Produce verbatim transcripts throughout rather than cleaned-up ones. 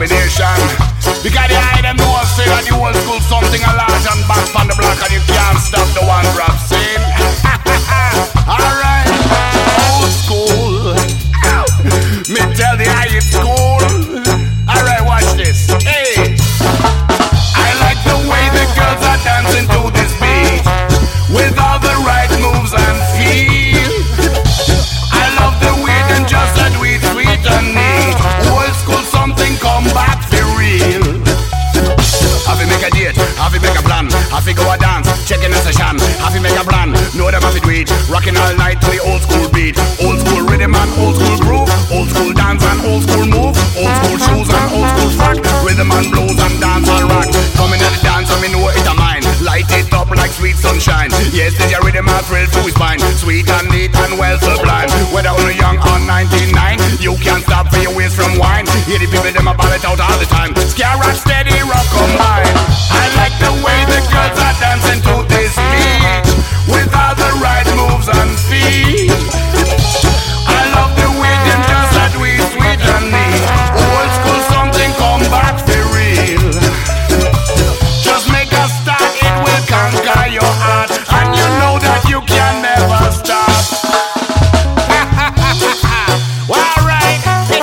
combination. Because the eye them know say that the old school something a large and back on the block and you can't stop the one rap scene. Alright, old school. Me tell the eye it's cool. Alright, watch this. Hey, I like the way the girls are dancing to this beat with all the right moves and feel. I love the way them just a do it sweet and neat. Old school something come back for real. Have to make a date, have to make a plan, have to go a dance, check in the session, have to make a plan, know them have to do it, rocking all night to the old school beat, old school rhythm and old school groove, old school dance and old school move, old school shoes and old school frock, rhythm and blues and dance and rock. Coming at the dance and me know it a mine, light it up like sweet sunshine. Yes, did your rhythm and thrill to his spine, sweet and neat and well sublime. Whether only young or ninety-nine, you can't stop for your waist from wine. Hear the people them a ball it out all the time. Scare rock steady rock combine. I like the way the girls are dancing to this beat with all the right moves and feet. I love the way them just a do it sweet and neat. Old school something come back for real. Just make a start, it will conquer your heart, and you know that you can never stop. Alright.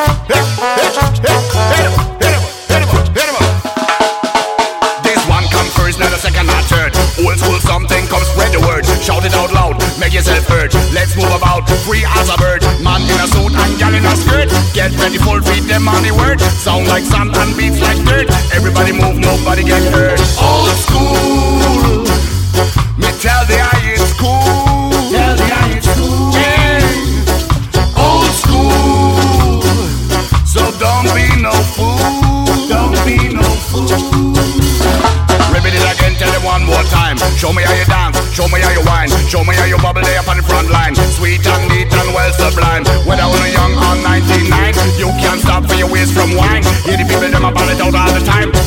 Old school something, come spread the word. Shout it out loud, make yourself heard. Let's move about, free as a bird. Man in a suit and gal in a skirt. Get ready, full feet, them on the word. Sound like sand and beats like dirt. Everybody move, nobody get hurt. Old school, me tell the eye it's cool. Tell the eye it's cool. Yeah. Old school, so don't be no fool. Don't be no fool. Repeat it again, tell them one more time. Show me how you dance, show me how you whine, show me how you bubble there up on the front line. Sweet and neat and well sublime. Whether you're young or ninety-nine, you can't stop for your waist from wine. Hear the people them a ball it out all the time.